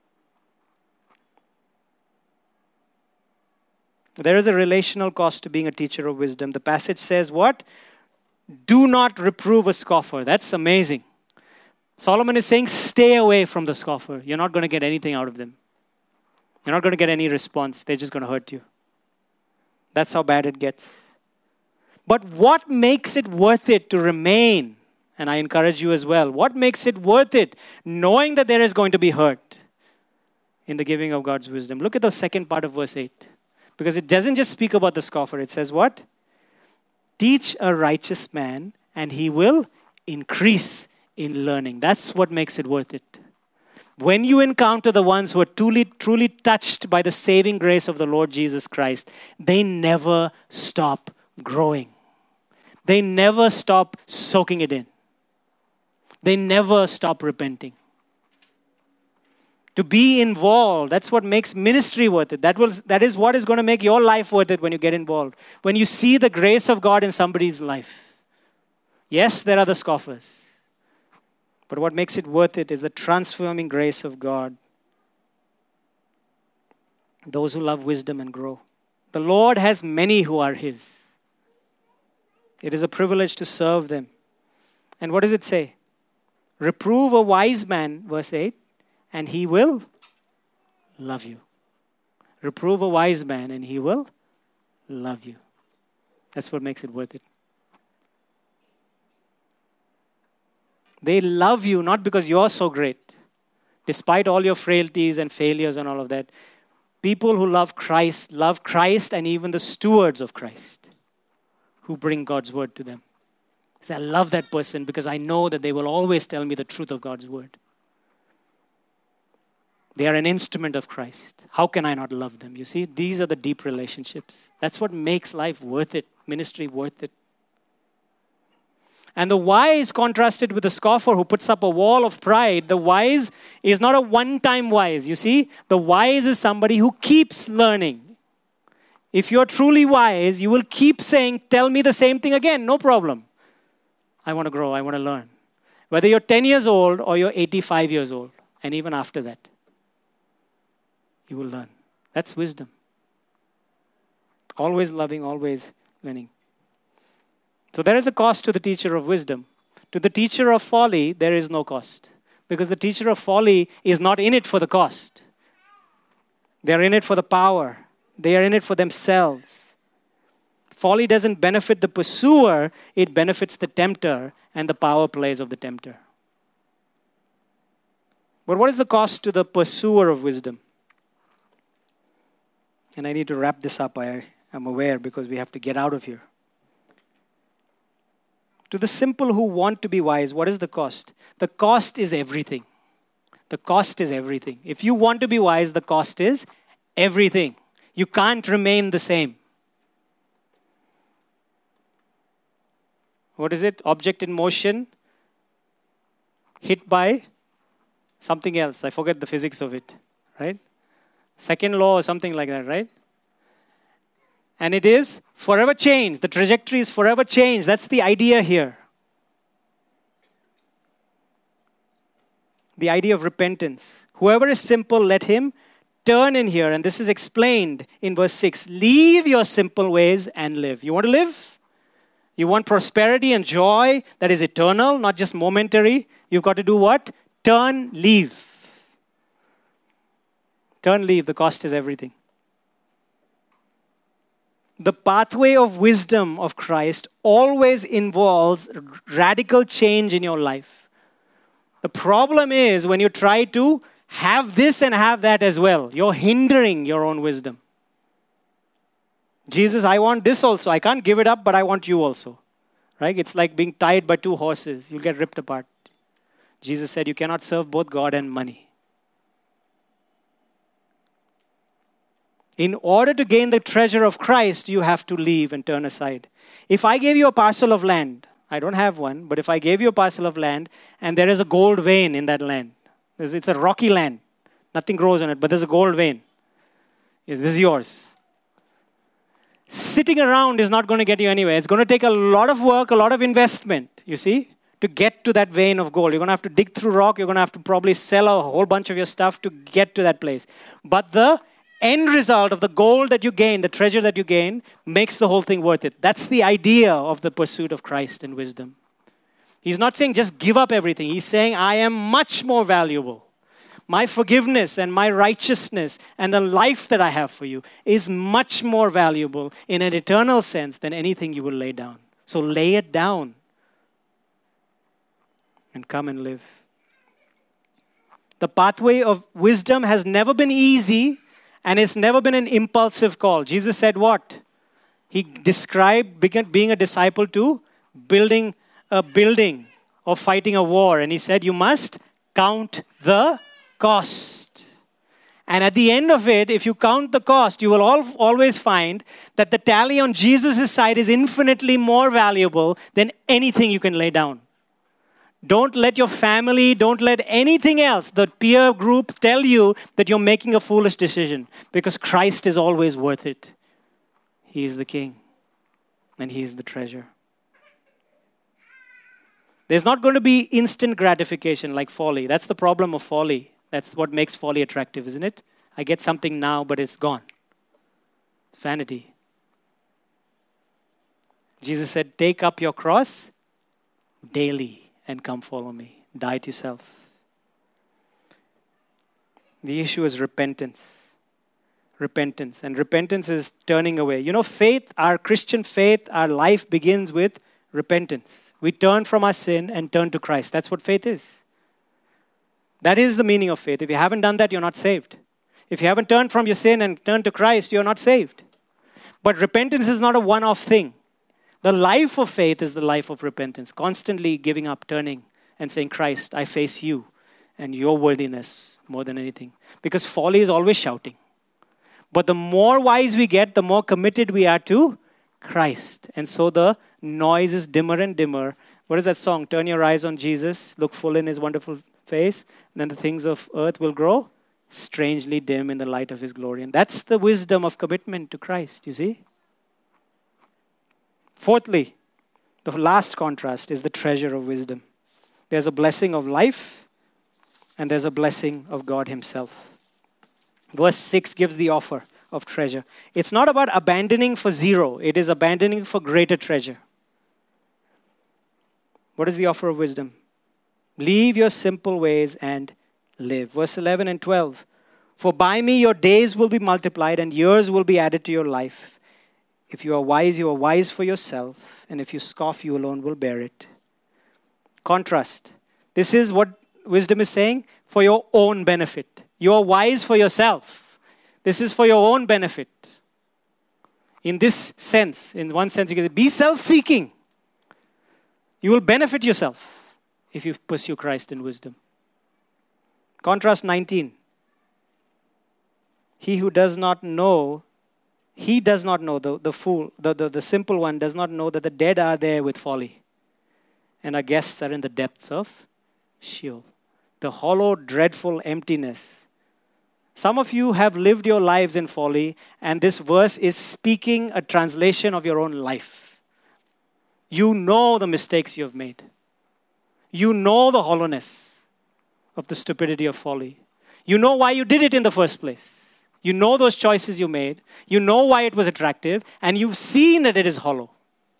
There is a relational cost to being a teacher of wisdom. The passage says what? Do not reprove a scoffer. That's amazing. Solomon is saying, stay away from the scoffer. You're not going to get anything out of them. You're not going to get any response. They're just going to hurt you. That's how bad it gets. But what makes it worth it to remain? And I encourage you as well. What makes it worth it? Knowing that there is going to be hurt in the giving of God's wisdom. Look at the second part of verse 8. Because it doesn't just speak about the scoffer. It says what? Teach a righteous man and he will increase in learning. That's what makes it worth it. When you encounter the ones who are truly touched by the saving grace of the Lord Jesus Christ, they never stop growing. They never stop soaking it in. They never stop repenting. To be involved, that's what makes ministry worth it. That is what is going to make your life worth it when you get involved. When you see the grace of God in somebody's life. Yes, there are the scoffers. But what makes it worth it is the transforming grace of God. Those who love wisdom and grow. The Lord has many who are his. It is a privilege to serve them. And what does it say? Reprove a wise man, verse 8, and he will love you. Reprove a wise man and he will love you. That's what makes it worth it. They love you not because you're so great, despite all your frailties and failures and all of that. People who love Christ and even the stewards of Christ who bring God's word to them. Say, I love that person because I know that they will always tell me the truth of God's word. They are an instrument of Christ. How can I not love them? You see, these are the deep relationships. That's what makes life worth it, ministry worth it. And the wise contrasted with the scoffer who puts up a wall of pride. The wise is not a one-time wise. You see, the wise is somebody who keeps learning. If you're truly wise, you will keep saying, tell me the same thing again, no problem. I want to grow, I want to learn. Whether you're 10 years old or you're 85 years old, and even after that. you will learn. That's wisdom. Always loving, always learning. So there is a cost to the teacher of wisdom. To the teacher of folly, there is no cost. Because the teacher of folly is not in it for the cost. They are in it for the power. They are in it for themselves. Folly doesn't benefit the pursuer, it benefits the tempter and the power plays of the tempter. But what is the cost to the pursuer of wisdom? And I need to wrap this up, I am aware, because we have to get out of here. To the simple who want to be wise, what is the cost? The cost is everything. The cost is everything. If you want to be wise, the cost is everything. You can't remain the same. What is it? Object in motion, hit by something else. I forget the physics of it, right? Second law or something like that, right? And it is forever changed. The trajectory is forever changed. That's the idea here. The idea of repentance. Whoever is simple, let him turn in here. And this is explained in verse 6. Leave your simple ways and live. You want to live? You want prosperity and joy that is eternal, not just momentary. You've got to do what? Turn, leave. Turn, leave. The cost is everything. The pathway of wisdom of Christ always involves radical change in your life. The problem is when you try to have this and have that as well, you're hindering your own wisdom. Jesus, I want this also. I can't give it up, but I want you also. Right? It's like being tied by two horses. You'll get ripped apart. Jesus said you cannot serve both God and money. In order to gain the treasure of Christ, you have to leave and turn aside. If I gave you a parcel of land, I don't have one, but if I gave you a parcel of land and there is a gold vein in that land, it's a rocky land, nothing grows on it, but there's a gold vein. Yes, this is yours. Sitting around is not going to get you anywhere. It's going to take a lot of work, a lot of investment, you see, to get to that vein of gold. You're going to have to dig through rock. You're going to have to probably sell a whole bunch of your stuff to get to that place. But the end result of the gold that you gain, the treasure that you gain, makes the whole thing worth it. That's the idea of the pursuit of Christ and wisdom. He's not saying just give up everything. He's saying I am much more valuable. My forgiveness and my righteousness and the life that I have for you is much more valuable in an eternal sense than anything you will lay down. So lay it down and come and live. The pathway of wisdom has never been easy and it's never been an impulsive call. Jesus said what? He described being a disciple to building a building or fighting a war. And he said you must count the cost. And at the end of it, if you count the cost, you will always find that the tally on Jesus' side is infinitely more valuable than anything you can lay down. Don't let your family, don't let anything else, the peer group, tell you that you're making a foolish decision, because Christ is always worth it. He is the King and He is the treasure. There's not going to be instant gratification like folly. That's the problem of folly. That's what makes folly attractive, isn't it? I get something now, but it's gone. It's vanity. Jesus said, take up your cross daily and come follow me. Die to self. The issue is repentance. Repentance. And repentance is turning away. You know, faith, our Christian faith, our life begins with repentance. We turn from our sin and turn to Christ. That's what faith is. That is the meaning of faith. If you haven't done that, you're not saved. If you haven't turned from your sin and turned to Christ, you're not saved. But repentance is not a one-off thing. The life of faith is the life of repentance. Constantly giving up, turning, and saying, Christ, I face you and your worthiness more than anything. Because folly is always shouting. But the more wise we get, the more committed we are to Christ. And so the noise is dimmer and dimmer. What is that song? Turn your eyes on Jesus, look full in His wonderful face, and then the things of earth will grow strangely dim in the light of His glory. And that's the wisdom of commitment to Christ, you see? Fourthly, the last contrast is the treasure of wisdom. There's a blessing of life and there's a blessing of God Himself. Verse 6 gives the offer of treasure. It's not about abandoning for zero. It is abandoning for greater treasure. What is the offer of wisdom? Leave your simple ways and live. Verse 11 and 12. For by me your days will be multiplied and years will be added to your life. If you are wise for yourself. And if you scoff, you alone will bear it. Contrast. This is what wisdom is saying, for your own benefit. You are wise for yourself. This is for your own benefit. In this sense, in one sense, you can say, be self-seeking. You will benefit yourself if you pursue Christ in wisdom. Contrast 19. He who does not know, the fool, the simple one does not know that the dead are there with folly, and our guests are in the depths of Sheol. The hollow, dreadful emptiness. Some of you have lived your lives in folly, and this verse is speaking a translation of your own life. You know the mistakes you have made. You know the hollowness of the stupidity of folly. You know why you did it in the first place. You know those choices you made. You know why it was attractive, and you've seen that it is hollow.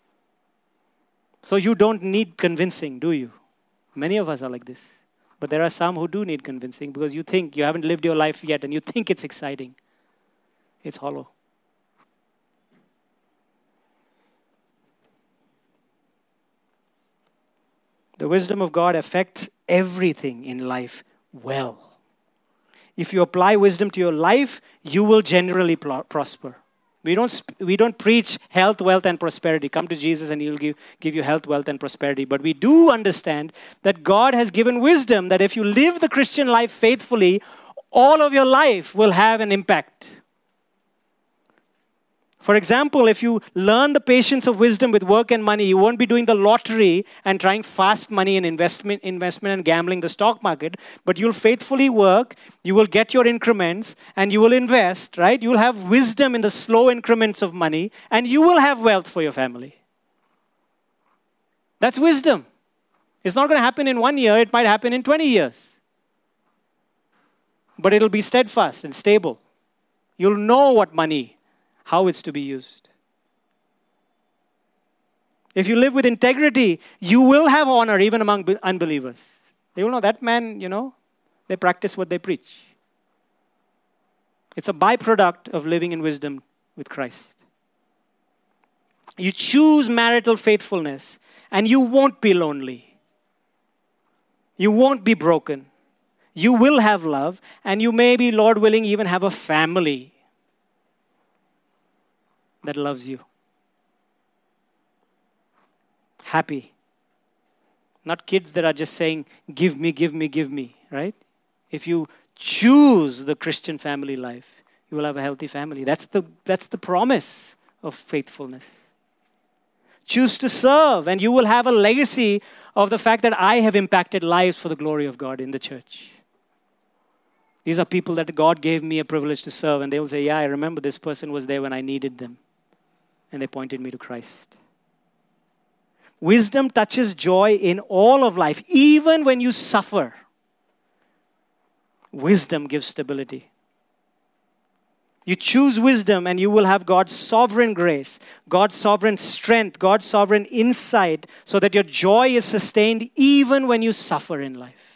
So you don't need convincing, do you? Many of us are like this. But there are some who do need convincing because you think you haven't lived your life yet and you think it's exciting. It's hollow. The wisdom of God affects everything in life well. If you apply wisdom to your life, you will generally prosper. We don't preach health, wealth, and prosperity. Come to Jesus and He'll give you health, wealth, and prosperity. But we do understand that God has given wisdom that if you live the Christian life faithfully, all of your life will have an impact. For example, if you learn the patience of wisdom with work and money, you won't be doing the lottery and trying fast money in investment and gambling the stock market, but you'll faithfully work, you will get your increments, and you will invest, right? You will have wisdom in the slow increments of money, and you will have wealth for your family. That's wisdom. It's not going to happen in 1 year, it might happen in 20 years. But it'll be steadfast and stable. You'll know what money, how it's to be used. If you live with integrity, you will have honor even among unbelievers. They will know that man, they practice what they preach. It's a byproduct of living in wisdom with Christ. You choose marital faithfulness and you won't be lonely. You won't be broken. You will have love and you may be, Lord willing, even have a family that loves you. Happy. Not kids that are just saying, give me, give me, give me, right? If you choose the Christian family life, you will have a healthy family. That's the promise of faithfulness. Choose to serve and you will have a legacy of the fact that I have impacted lives for the glory of God in the church. These are people that God gave me a privilege to serve and they will say, yeah, I remember this person was there when I needed them. And they pointed me to Christ. Wisdom touches joy in all of life, even when you suffer. Wisdom gives stability. You choose wisdom and you will have God's sovereign grace, God's sovereign strength, God's sovereign insight, so that your joy is sustained even when you suffer in life.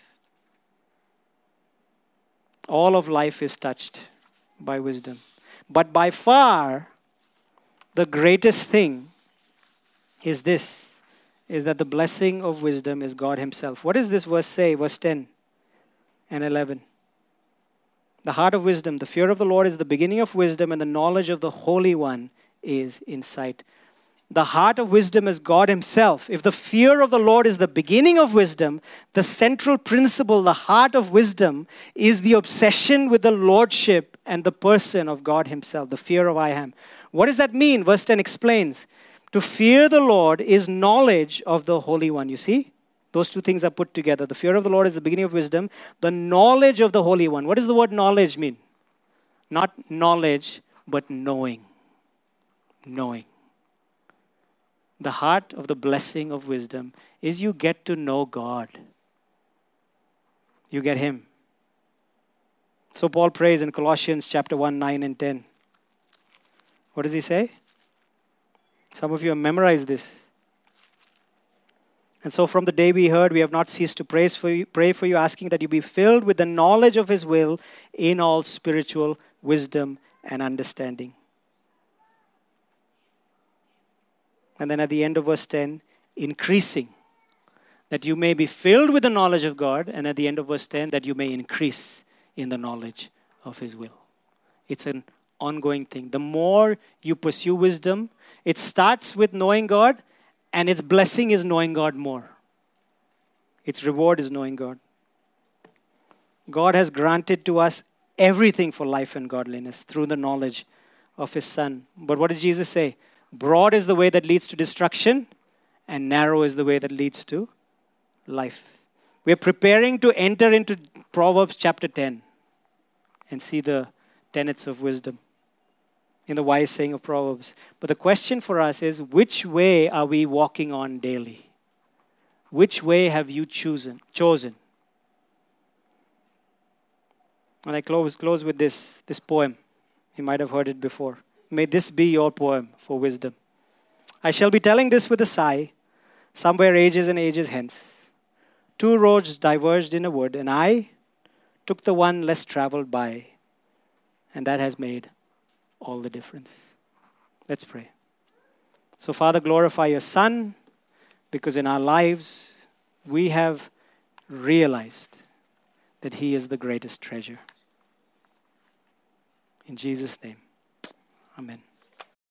All of life is touched by wisdom. But by far, the greatest thing is this, is that the blessing of wisdom is God Himself. What does this verse say? Verse 10 and 11. The heart of wisdom, the fear of the Lord is the beginning of wisdom, and the knowledge of the Holy One is insight. The heart of wisdom is God Himself. If the fear of the Lord is the beginning of wisdom, the central principle, the heart of wisdom, is the obsession with the lordship and the person of God Himself, the fear of I Am. What does that mean? Verse 10 explains. To fear the Lord is knowledge of the Holy One. You see? Those two things are put together. The fear of the Lord is the beginning of wisdom. The knowledge of the Holy One. What does the word knowledge mean? Not knowledge, but knowing. Knowing. The heart of the blessing of wisdom is you get to know God. You get Him. So Paul prays in Colossians chapter 1, 9 and 10. What does he say? Some of you have memorized this. And so from the day we heard, we have not ceased to pray for you, asking that you be filled with the knowledge of his will in all spiritual wisdom and understanding. And then at the end of verse 10, increasing, that you may be filled with the knowledge of God. And at the end of verse 10, that you may increase in the knowledge of his will. It's an ongoing thing. The more you pursue wisdom, it starts with knowing God, and its blessing is knowing God more. Its reward is knowing God. God has granted to us everything for life and godliness through the knowledge of his Son. But what did Jesus say? Broad is the way that leads to destruction, and narrow is the way that leads to life. We're preparing to enter into Proverbs chapter 10 and see the tenets of wisdom in the wise saying of Proverbs. But the question for us is, which way are we walking on daily? Which way have you chosen? And I close with this poem. You might have heard it before. May this be your poem for wisdom. I shall be telling this with a sigh, somewhere ages and ages hence. Two roads diverged in a wood, and I took the one less traveled by. And that has made all the difference. Let's pray. So, Father, glorify your Son, because in our lives we have realized that he is the greatest treasure. In Jesus' name, amen.